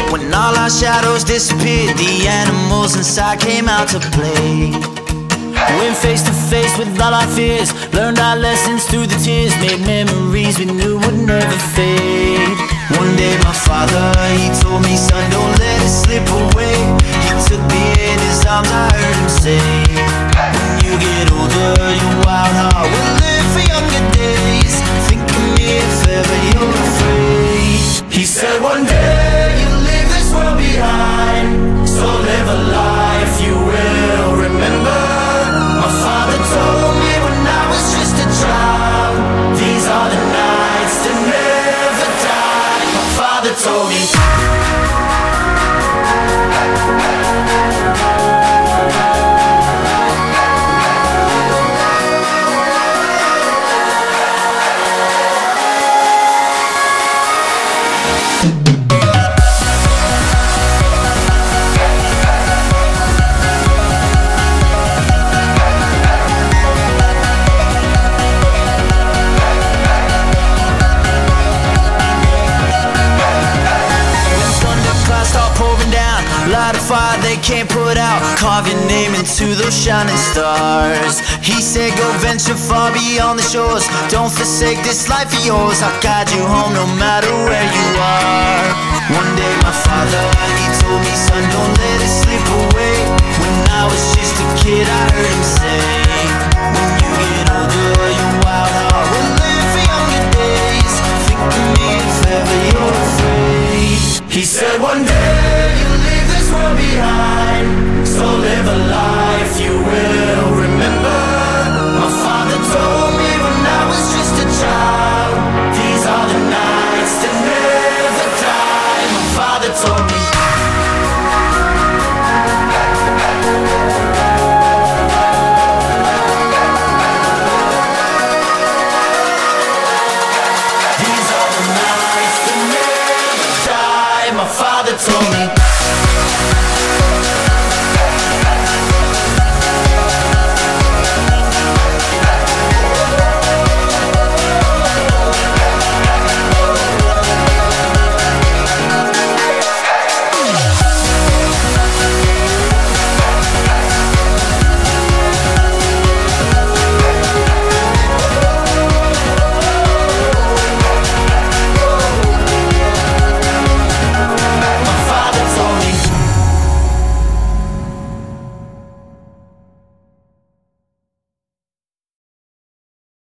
When all our shadows disappeared, the animals inside came out to play. Went face to face with all our fears, learned our lessons through the tears, made memories we knew would never fade. One day my father, he told me, son, don't let it slip away. He took me in his arms, I heard him say, when you get older, your wild heart will live for younger days. Think of me if ever you're afraid. He said one day you'll leave this world behind, so live a life you will remember. My father told me when I was just a child, these are the nights that never die. My father told me. Light a fire they can't put out, carve your name into those shining stars. He said go venture far beyond the shores, don't forsake this life of yours. I'll guide you home no matter where you are. One day my father, he told me, son, don't let it slip away. When I was just a kid I heard him say,